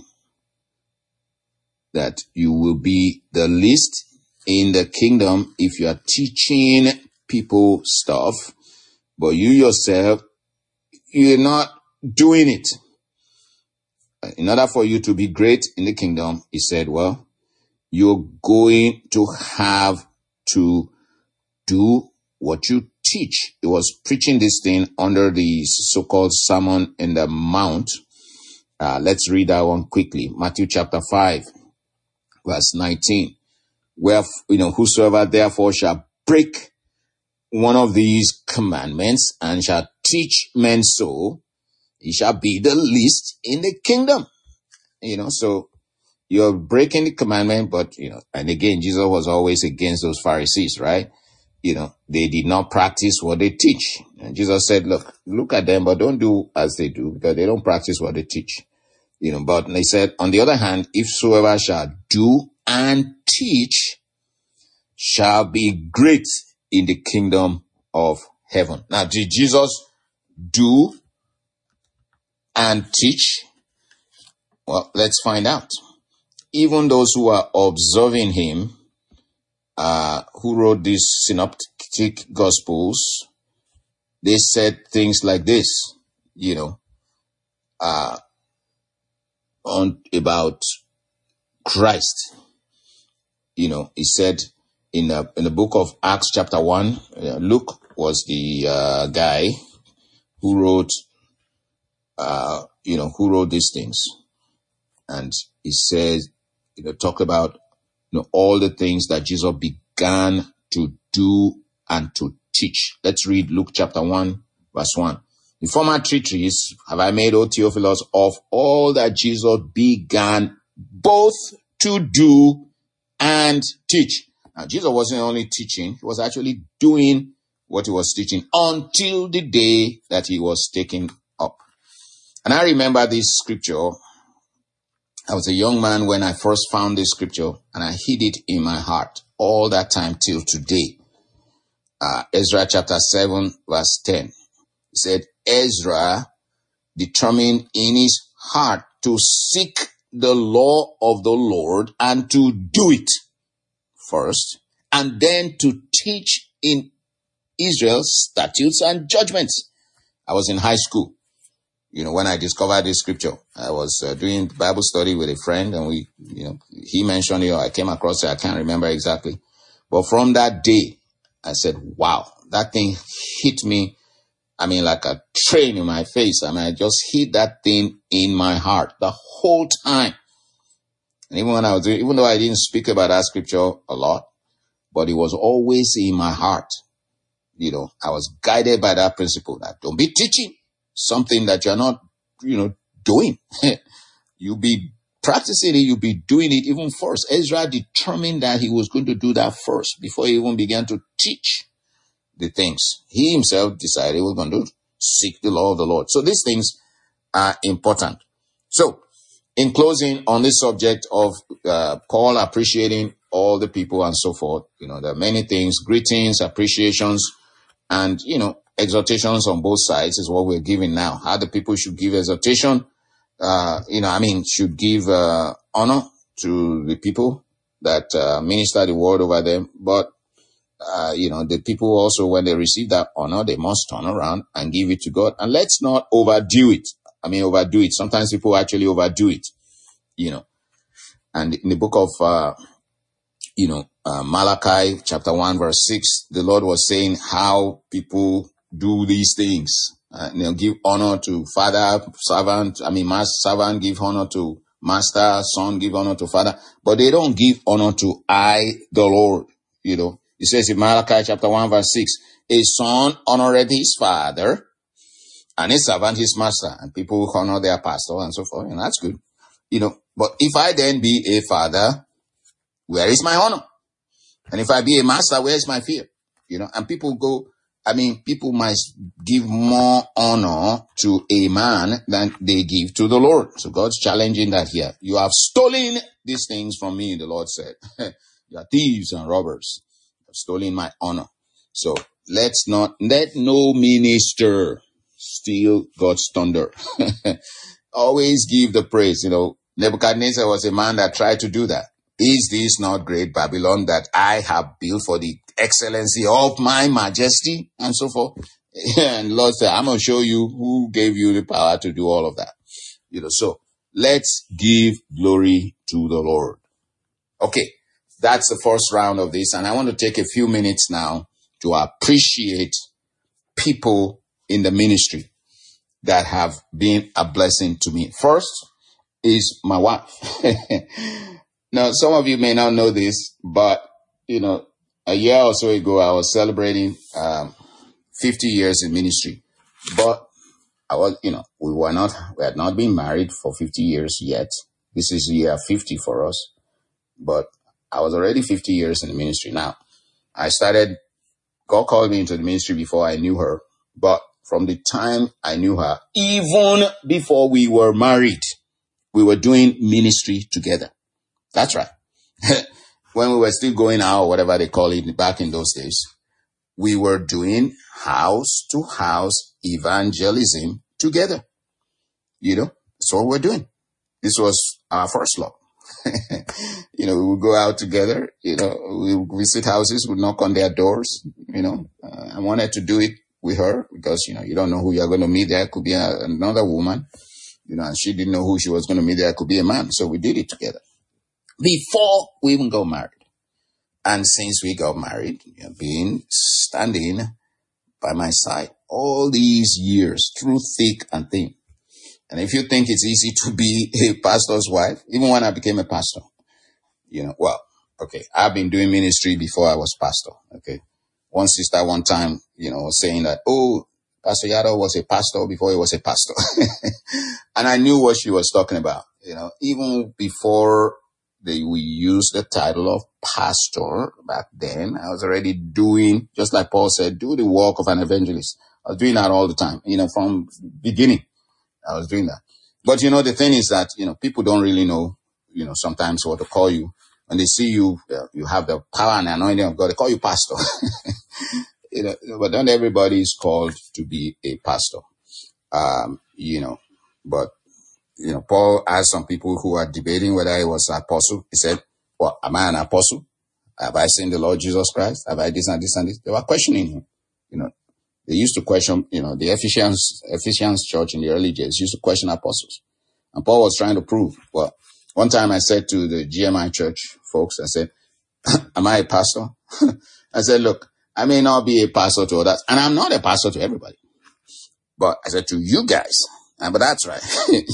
that you will be the least in the kingdom if you are teaching people stuff, but you yourself, you're not doing it. In order for you to be great in the kingdom, he said, well, you're going to have to do what you teach. He was preaching this thing under the so-called Sermon in the Mount. Let's read that one quickly. Matthew chapter 5, verse 19. Where, whosoever therefore shall break one of these commandments and shall teach men so, he shall be the least in the kingdom. So you're breaking the commandment, but, and again, Jesus was always against those Pharisees, right? They did not practice what they teach. And Jesus said, look at them, but don't do as they do, because they don't practice what they teach. But they said, on the other hand, if whosoever shall do and teach shall be great in the kingdom of heaven. Now, did Jesus do and teach? Well, let's find out. Even those who are observing him, who wrote these synoptic gospels, they said things like this, about Christ. He said in the book of Acts chapter 1, Luke was the guy who wrote these things. And he says, talk about, all the things that Jesus began to do and to teach. Let's read Luke chapter 1, verse 1. In former treatises have I made, O Theophilus, of all that Jesus began both to do and teach. Now, Jesus wasn't only teaching, he was actually doing what he was teaching until the day that he was taken up. And I remember this scripture. I was a young man when I first found this scripture, and I hid it in my heart all that time till today. Ezra chapter 7, verse 10. It said, Ezra determined in his heart to seek the law of the Lord and to do it first, and then to teach in Israel statutes and judgments. I was in high school. When I discovered this scripture, I was doing Bible study with a friend, and he mentioned it, or I came across it. I can't remember exactly. But from that day, I said, wow, that thing hit me. Like a train in my face. I just hit that thing in my heart the whole time. And even when I was doing, even though I didn't speak about that scripture a lot, but it was always in my heart. I was guided by that principle that don't be teaching something that you're not, doing. You be practicing it, you be doing it even first. Ezra determined that he was going to do that first before he even began to teach the things. He himself decided he was going to seek the law of the Lord. So these things are important. So, in closing on this subject of Paul appreciating all the people and so forth, there are many things, greetings, appreciations, and, exhortations on both sides is what we're giving now. How the people should give exhortation, should give honor to the people that minister the word over them. But, the people also, when they receive that honor, they must turn around and give it to God. And let's not overdo it. Overdo it. Sometimes people actually overdo it, And in the book of, Malachi chapter 1 verse 6, the Lord was saying how people do these things. Give honor to father, servant, master, servant, give honor to master, son, give honor to father. But they don't give honor to I, the Lord, It says in Malachi chapter 1 verse 6, a son honored his father, and a servant his master, and people honor their pastor and so forth, and that's good. But if I then be a father, where is my honor? And if I be a master, where is my fear? And people must give more honor to a man than they give to the Lord. So God's challenging that here. You have stolen these things from me, the Lord said. You are thieves and robbers. You have stolen my honor. So let no minister steal God's thunder. Always give the praise. Nebuchadnezzar was a man that tried to do that. Is this not great Babylon that I have built for the excellency of my majesty? And so forth. And Lord said, I'm going to show you who gave you the power to do all of that. So let's give glory to the Lord. Okay. That's the first round of this. And I want to take a few minutes now to appreciate people in the ministry that have been a blessing to me. First is my wife. Now, some of you may not know this, but, a year or so ago, I was celebrating 50 years in ministry. But I was, we had not been married for 50 years yet. This is year 50 for us, but I was already 50 years in the ministry. Now, God called me into the ministry before I knew her, but from the time I knew her, even before we were married, we were doing ministry together. That's right. When we were still going out, whatever they call it back in those days, we were doing house to house evangelism together. That's what we're doing. This was our first love. We would go out together, we would visit houses, we'd knock on their doors, I wanted to do it with her because, you don't know who you're going to meet there. It could be another woman, and she didn't know who she was going to meet there. It could be a man. So we did it together before we even got married. And since we got married, been standing by my side all these years through thick and thin. And if you think it's easy to be a pastor's wife, even when I became a pastor, I've been doing ministry before I was pastor. Okay. One sister one time, was saying that, Pastor Yado was a pastor before he was a pastor. And I knew what she was talking about. Even before we used the title of pastor back then, I was already doing, just like Paul said, do the work of an evangelist. I was doing that all the time, from beginning. I was doing that. But, the thing is that, people don't really know, sometimes what to call you. When they see you, you have the power and anointing of God, they call you pastor. But not everybody is called to be a pastor. But, Paul asked some people who are debating whether he was an apostle. He said, well, am I an apostle? Have I seen the Lord Jesus Christ? Have I this and this and this? They were questioning him, They used to question, the Ephesians church in the early days used to question apostles. And Paul was trying to prove. Well, one time I said to the GMI church folks, I said, am I a pastor? I said, look, I may not be a pastor to others, and I'm not a pastor to everybody. But I said to you guys, but that's right.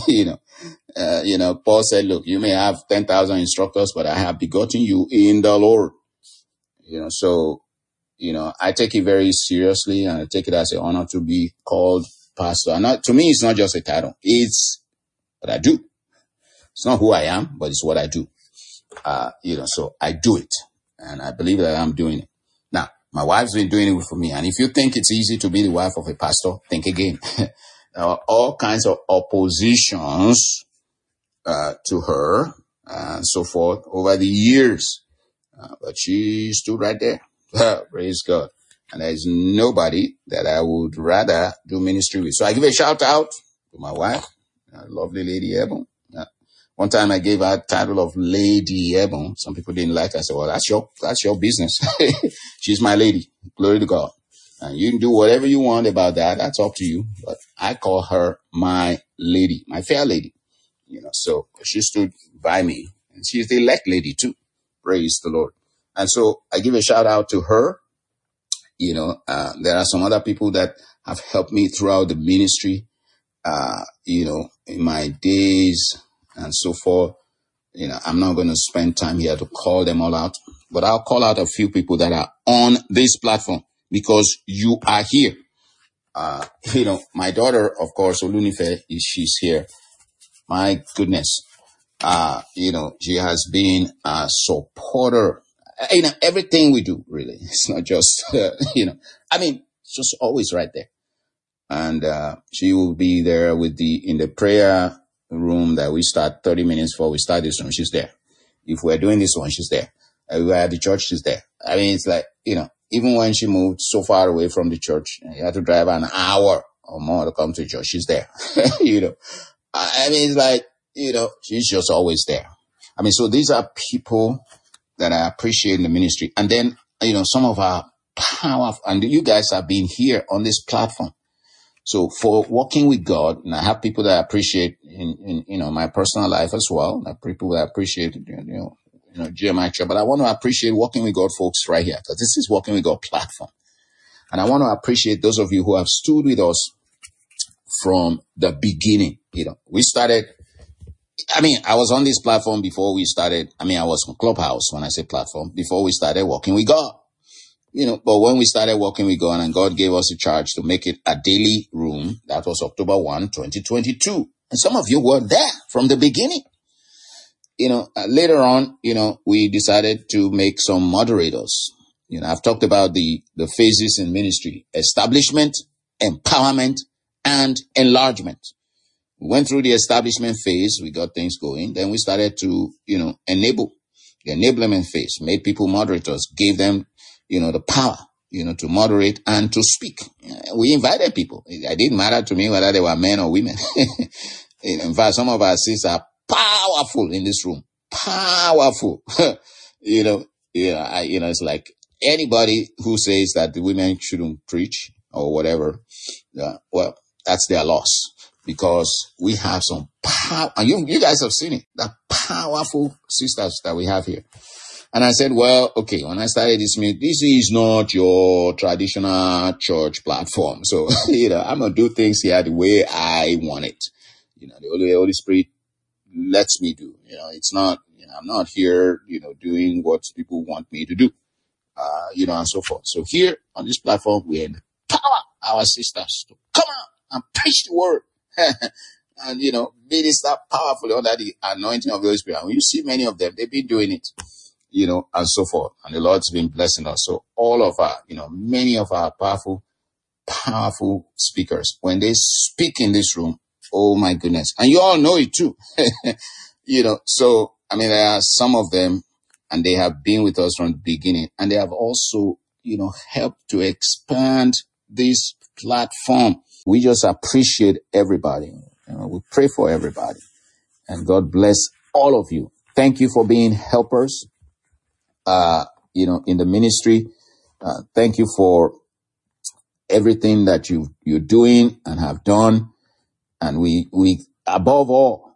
Paul said, look, you may have 10,000 instructors, but I have begotten you in the Lord. So, I take it very seriously, and I take it as an honor to be called pastor. And to me, it's not just a title. It's what I do. It's not who I am, but it's what I do. So I do it, and I believe that I'm doing it. Now, my wife's been doing it for me. And if you think it's easy to be the wife of a pastor, think again. There are all kinds of oppositions, to her, and so forth over the years. But she stood right there. Praise God. And there's nobody that I would rather do ministry with. So I give a shout out to my wife, lovely Lady Ebon. One time I gave her a title of Lady Ebon. Some people didn't like it. I said, well, that's your business. She's my lady. Glory to God. And you can do whatever you want about that. That's up to you. But I call her my lady, my fair lady. So she stood by me, and she's the elect lady too. Praise the Lord. And so I give a shout out to her. There are some other people that have helped me throughout the ministry, in my days and so forth. I'm not going to spend time here to call them all out, but I'll call out a few people that are on this platform because you are here. My daughter, of course, Olunife, she's here. My goodness. She has been a supporter. Everything we do, really. It's not just, it's just always right there. And, she will be there in the prayer room that we start 30 minutes before we start this one. She's there. If we're doing this one, she's there. If we're at the church, she's there. It's like, even when she moved so far away from the church, you had to drive an hour or more to come to church. She's there. It's like, she's just always there. So these are people that I appreciate in the ministry. And then, some of our powerful, and you guys have been here on this platform. So for walking with God, and I have people that I appreciate in my personal life as well. I have people that I appreciate, GMI Church, but I want to appreciate Walking with God folks right here, because this is Walking with God platform. And I want to appreciate those of you who have stood with us from the beginning. We started, I was on this platform before we started. I was on Clubhouse when I say platform, before we started Walking with God. But when we started Walking with God and God gave us a charge to make it a daily room, that was October 1, 2022. And some of you were there from the beginning. later on, we decided to make some moderators. I've talked about the phases in ministry: establishment, empowerment, and enlargement. We went through the establishment phase. We got things going. Then we started to, enable the enablement phase, made people moderators, gave them, the power, to moderate and to speak. We invited people. It didn't matter to me whether they were men or women. In fact, some of our sisters are powerful in this room. Powerful. It's like anybody who says that the women shouldn't preach or whatever, well, that's their loss. Because we have some power, and you guys have seen it, the powerful sisters that we have here. And I said, well, okay, when I started this meeting, this is not your traditional church platform. So, I'm going to do things here the way I want it. The Holy Spirit lets me do. It's not, I'm not here, doing what people want me to do, and so forth. So here on this platform, we empower our sisters to come out and preach the word. And, minister powerfully under the anointing of the Holy Spirit. And when you see many of them, they've been doing it, and so forth. And the Lord's been blessing us. So all of our, many of our powerful speakers, when they speak in this room, oh my goodness. And you all know it too. So, there are some of them, and they have been with us from the beginning. And they have also, helped to expand this platform. We just appreciate everybody. We pray for everybody. And God bless all of you. Thank you for being helpers, in the ministry. Thank you for everything that you're doing and have done. And we above all,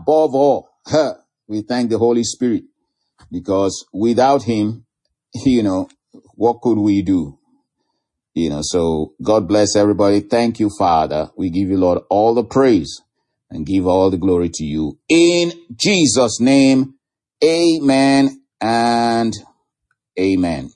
we thank the Holy Spirit, because without him, what could we do? So God bless everybody. Thank you, Father. We give you, Lord, all the praise and give all the glory to you. In Jesus' name, amen and amen.